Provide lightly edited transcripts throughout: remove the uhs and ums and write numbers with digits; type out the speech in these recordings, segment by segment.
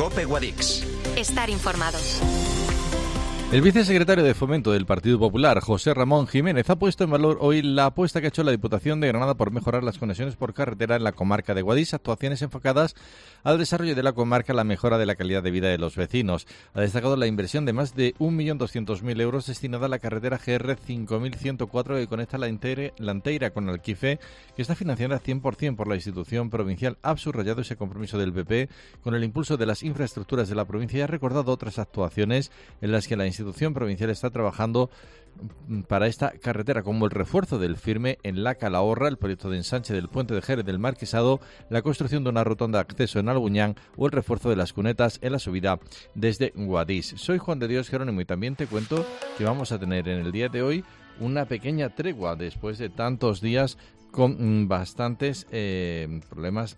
COPE Guadix. Estar informados. El vicesecretario de Fomento del Partido Popular, José Ramón Jiménez, ha puesto en valor hoy la apuesta que ha hecho la Diputación de Granada por mejorar las conexiones por carretera en la comarca de Guadix, actuaciones enfocadas al desarrollo de la comarca, la mejora de la calidad de vida de los vecinos. Ha destacado la inversión de más de 1.200.000 euros destinada a la carretera GR 5104 que conecta la Anteira con Alquife, que está financiada 100% por la institución provincial. Ha subrayado ese compromiso del PP con el impulso de las infraestructuras de la provincia y ha recordado otras actuaciones en las que la institución provincial está trabajando para esta carretera, como el refuerzo del firme en la Calahorra, el proyecto de ensanche del puente de Jerez del Marquesado, la construcción de una rotonda de acceso en Albuñán o el refuerzo de las cunetas en la subida desde Guadix. Soy Juan de Dios Jerónimo y también te cuento que vamos a tener en el día de hoy una pequeña tregua después de tantos días con bastantes problemas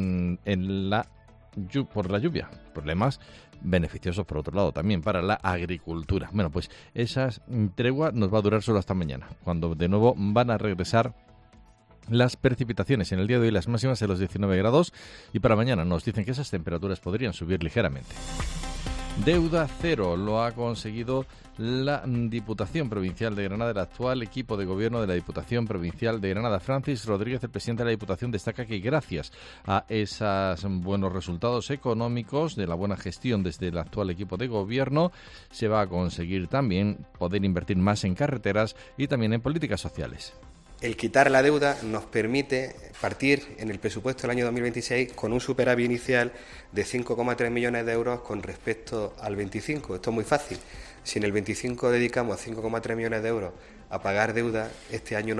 por la lluvia, problemas beneficiosos por otro lado también para la agricultura. Bueno, pues esa tregua nos va a durar solo hasta mañana, cuando de nuevo van a regresar las precipitaciones. En el día de hoy las máximas de los 19 grados y para mañana nos dicen que esas temperaturas podrían subir ligeramente. Deuda cero lo ha conseguido la Diputación Provincial de Granada. El actual equipo de gobierno de la Diputación Provincial de Granada, Francis Rodríguez, el presidente de la Diputación, destaca que gracias a esos buenos resultados económicos de la buena gestión desde el actual equipo de gobierno, se va a conseguir también poder invertir más en carreteras y también en políticas sociales. El quitar la deuda nos permite partir en el presupuesto del año 2026 con un superávit inicial de 5,3 millones de euros con respecto al 25. Esto es muy fácil. Si en el 25 dedicamos 5,3 millones de euros a pagar deuda, este año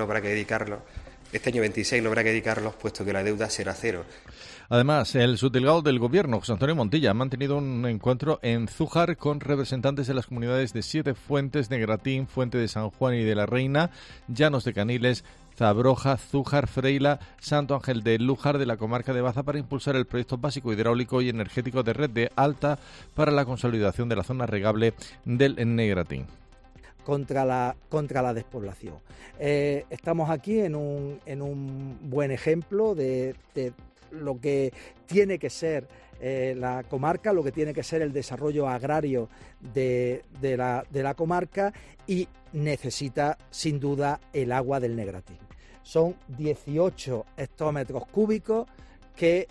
26 no habrá que dedicarlos, puesto que la deuda será cero. Además, el subdelegado del Gobierno, José Antonio Montilla, ha mantenido un encuentro en Zújar con representantes de las comunidades de Siete Fuentes, Negratín, Fuente de San Juan y de la Reina, Llanos de Caniles, Zabroja, Zújar, Freila, Santo Ángel de Lújar de la comarca de Baza para impulsar el proyecto básico hidráulico y energético de red de alta para la consolidación de la zona regable del Negratín. Contra la despoblación. Estamos aquí en un buen ejemplo de lo que tiene que ser la comarca, lo que tiene que ser el desarrollo agrario de la comarca, y necesita sin duda el agua del Negratín. Son 18 hectómetros cúbicos que...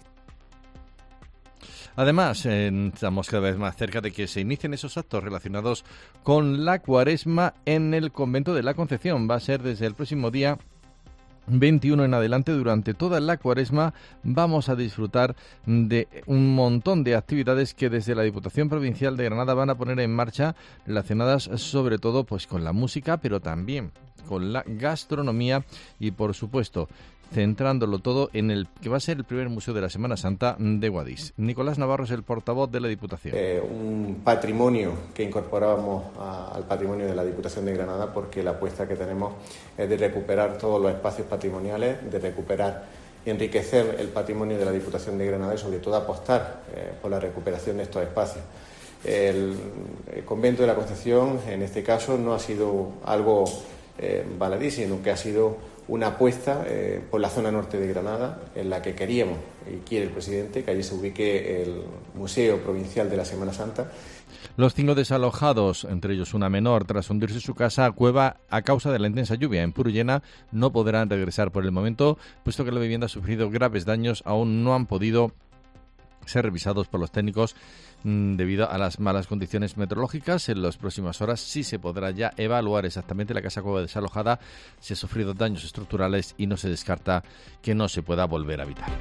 Además, estamos cada vez más cerca de que se inicien esos actos relacionados con la Cuaresma en el convento de la Concepción. Va a ser desde el próximo día 21 en adelante. Durante toda la Cuaresma vamos a disfrutar de un montón de actividades que desde la Diputación Provincial de Granada van a poner en marcha, relacionadas sobre todo pues con la música, pero también con la gastronomía y, por supuesto, centrándolo todo en el que va a ser el primer museo de la Semana Santa de Guadix. Nicolás Navarro es el portavoz de la Diputación. Un patrimonio que incorporábamos al patrimonio de la Diputación de Granada, porque la apuesta que tenemos es de recuperar todos los espacios patrimoniales, de recuperar y enriquecer el patrimonio de la Diputación de Granada y sobre todo apostar por la recuperación de estos espacios. El convento de la Concepción, en este caso, no ha sido algo baladí, sino que ha sido una apuesta por la zona norte de Granada, en la que queríamos y quiere el presidente que allí se ubique el Museo Provincial de la Semana Santa. Los 5 desalojados, entre ellos una menor, tras hundirse su casa a cueva a causa de la intensa lluvia en Purullena, no podrán regresar por el momento, puesto que la vivienda ha sufrido graves daños. Aún no han podido ser revisados por los técnicos debido a las malas condiciones meteorológicas. En las próximas horas sí se podrá ya evaluar exactamente la casa cueva desalojada, si ha sufrido daños estructurales, y no se descarta que no se pueda volver a habitar.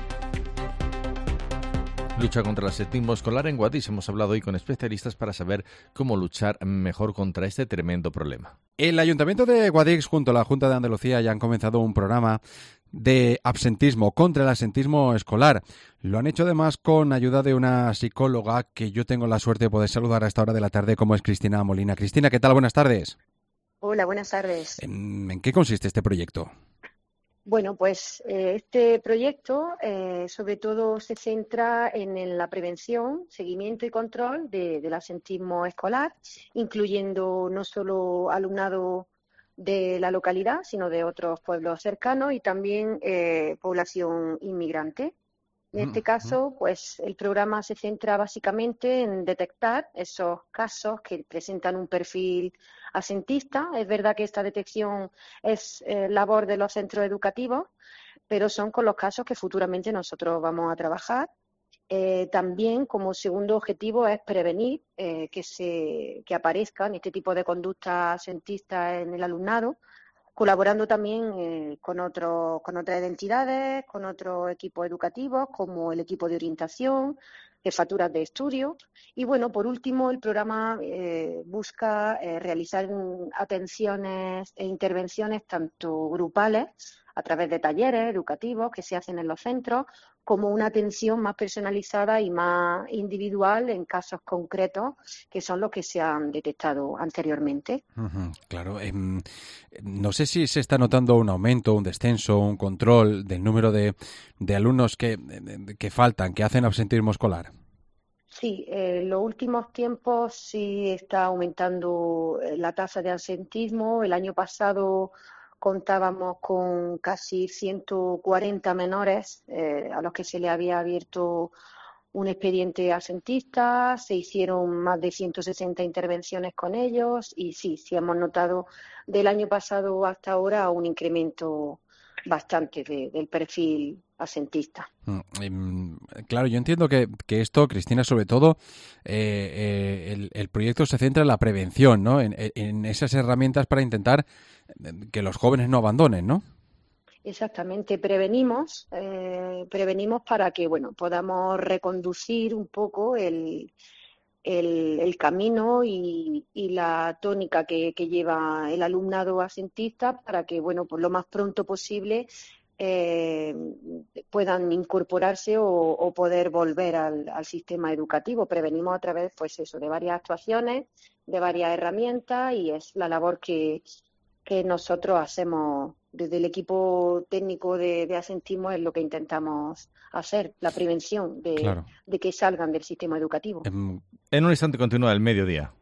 Lucha contra el absentismo escolar en Guadix. Hemos hablado hoy con especialistas para saber cómo luchar mejor contra este tremendo problema. El Ayuntamiento de Guadix junto a la Junta de Andalucía ya han comenzado un programa de absentismo, contra el absentismo escolar. Lo han hecho además con ayuda de una psicóloga que yo tengo la suerte de poder saludar a esta hora de la tarde, como es Cristina Molina. Cristina, ¿qué tal? Buenas tardes. Hola, buenas tardes. ¿En qué consiste este proyecto? Bueno, pues este proyecto sobre todo se centra en la prevención, seguimiento y control del absentismo escolar, incluyendo no solo alumnado de la localidad, sino de otros pueblos cercanos y también población inmigrante. En este caso, pues el programa se centra básicamente en detectar esos casos que presentan un perfil absentista. Es verdad que esta detección es labor de los centros educativos, pero son con los casos que futuramente nosotros vamos a trabajar. También, como segundo objetivo, es prevenir que aparezcan este tipo de conductas absentistas en el alumnado, colaborando también con otras entidades, con otros equipos educativos, como el equipo de orientación, jefaturas de estudio. Y bueno, por último, el programa busca realizar atenciones e intervenciones tanto grupales, a través de talleres educativos que se hacen en los centros, como una atención más personalizada y más individual en casos concretos que son los que se han detectado anteriormente. Claro. No sé si se está notando un aumento, un descenso, un control del número de alumnos que faltan, que hacen absentismo escolar. Sí, en los últimos tiempos sí está aumentando la tasa de absentismo. El año pasado contábamos con casi 140 menores a los que se le había abierto un expediente absentista, se hicieron más de 160 intervenciones con ellos y sí hemos notado del año pasado hasta ahora un incremento bastante del perfil absentista. Claro, yo entiendo que esto, Cristina, sobre todo, el proyecto se centra en la prevención, ¿no? En esas herramientas para intentar que los jóvenes no abandonen, ¿no? Exactamente, prevenimos para que podamos reconducir un poco el camino y la tónica que lleva el alumnado absentista para que por lo más pronto posible puedan incorporarse o poder volver al sistema educativo. Prevenimos a través de varias actuaciones, de varias herramientas, y es la labor que nosotros hacemos desde el equipo técnico de absentismo. Es lo que intentamos hacer, la prevención de que salgan del sistema educativo. En un instante continúa el mediodía.